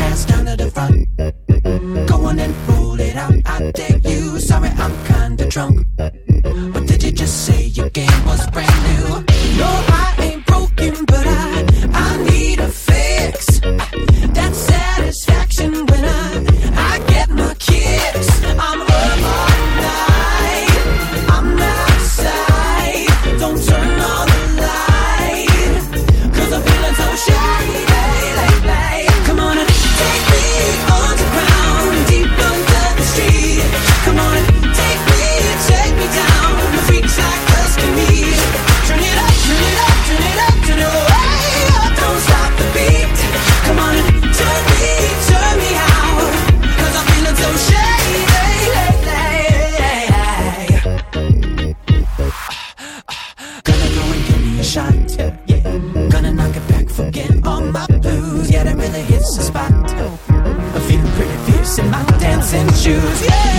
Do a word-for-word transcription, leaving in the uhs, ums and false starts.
ass down to the front. Go on and roll it out, I dare you. Sorry, I'm kinda drunk. But did you just say your game was brand new? No, I ain't broken, but I, I need a fix. That satisfaction when I, I get my kicks. I'm up all night, I'm outside. Don't turn on the light, cause I'm feeling so shady lately. Come on and take me underground, deep under the street. Come on and take me, take me down. The freaks like us can meet. Turn it up, turn it up, turn it up, turn it way up. Don't stop the beat. Come on and turn me, turn me out, cause I'm feeling so shady lately. Gonna go and give me a shot, yeah. Gonna knock it back, forget all my blues. Yeah, that really hits the spot. I'm feeling pretty fierce in my dancing shoes, yeah.